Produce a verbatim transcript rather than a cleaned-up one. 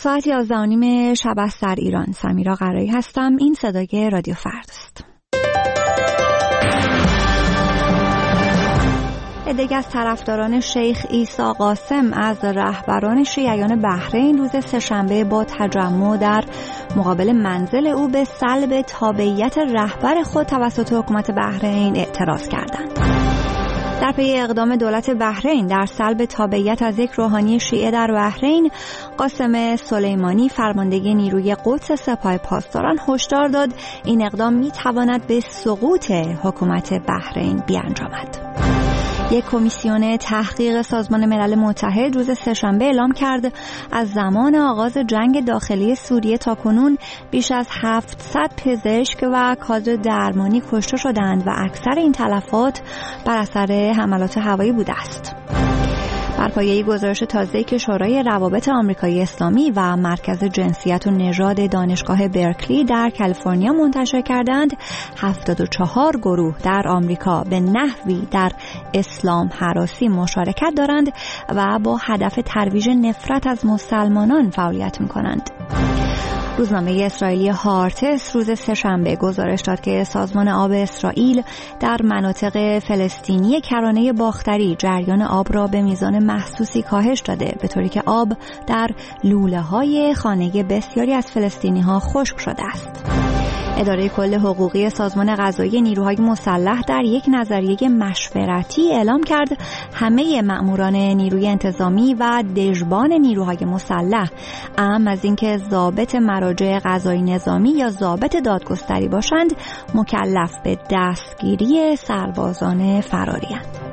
ساعت یازده و نیم شب است در ایران. سمیرا قرایی هستم. این صدای رادیو فردا است. عده‌ای از طرفداران شیخ عیسی قاسم از رهبران شیعیان بحرین روز سه‌شنبه با تجمع در مقابل منزل او به سلب تابعیت رهبر خود توسط حکومت بحرین اعتراض کردند. در پی اقدام دولت بحرین در سلب تابعیت از یک روحانی شیعه در بحرین، قاسم سلیمانی فرماندهی نیروی قدس سپاه پاسداران هشدار داد این اقدام می‌تواند به سقوط حکومت بحرین بیانجامد. یک کمیسیون تحقیق سازمان ملل متحد روز سه‌شنبه اعلام کرد از زمان آغاز جنگ داخلی سوریه تا کنون بیش از هفتصد پزشک و کادر درمانی کشته شدند و اکثر این تلفات بر اثر حملات هوایی بوده است. بر پایه گزارش تازه‌ای که شورای روابط آمریکایی اسلامی و مرکز جنسیت و نژاد دانشگاه برکلی در کالیفرنیا منتشر کردند، هفتاد و چهار گروه در آمریکا به نحوی در اسلام هراسی مشارکت دارند و با هدف ترویج نفرت از مسلمانان فعالیت می‌کنند. روزنامه اسرائیلی هارتس روز سه‌شنبه گزارش داد که سازمان آب اسرائیل در مناطق فلسطینی کرانه باختری جریان آب را به میزان محسوسی کاهش داده، به طوری که آب در لوله‌های خانه بسیاری از فلسطینی‌ها خشک شده است. اداره کل حقوقی سازمان قضایی نیروهای مسلح در یک نظریه مشورتی اعلام کرد همه مأموران نیروی انتظامی و دژبان نیروهای مسلح، اهم از اینکه ضابط مراجع قضایی نظامی یا ضابط دادگستری باشند، مکلف به دستگیری سربازان فراری اند.